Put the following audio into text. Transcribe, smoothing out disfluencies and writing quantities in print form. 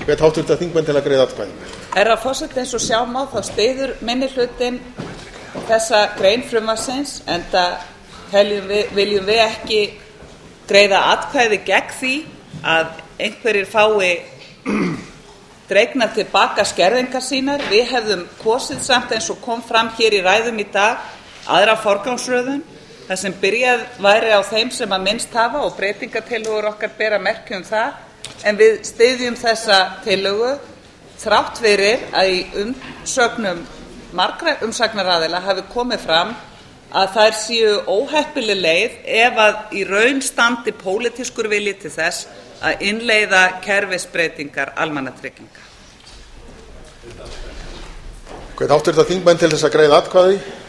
Hvet háttvirta þingmenn til að greiða atkvæði. Herra forseti, eins og sjá má þá styður minnihlutinn þessa grein frumvarpsins, enda viljum við ekki greiða atkvæði gegn því að einhverjir fái dregnar til baka skerðingar sínar. Við hefðum kosið samt, eins og kom fram hér í ræðum í dag, aðra forgangsröðun þar sem byrjað væri á þeim sem að minnst hafa, og breytingartillögur okkar bera merki um það, en við styðjum þessa tillögu þrátt fyrir að í umsögnum margra umsagnaraðila hafi komið fram að þær séu óheppileg leið ef að í raun standi pólitískur vilji til þess að innleiða kerfisbreytingar almannatrygginga. Hvet háttvirta þingmenn til þess að greiða atkvæði.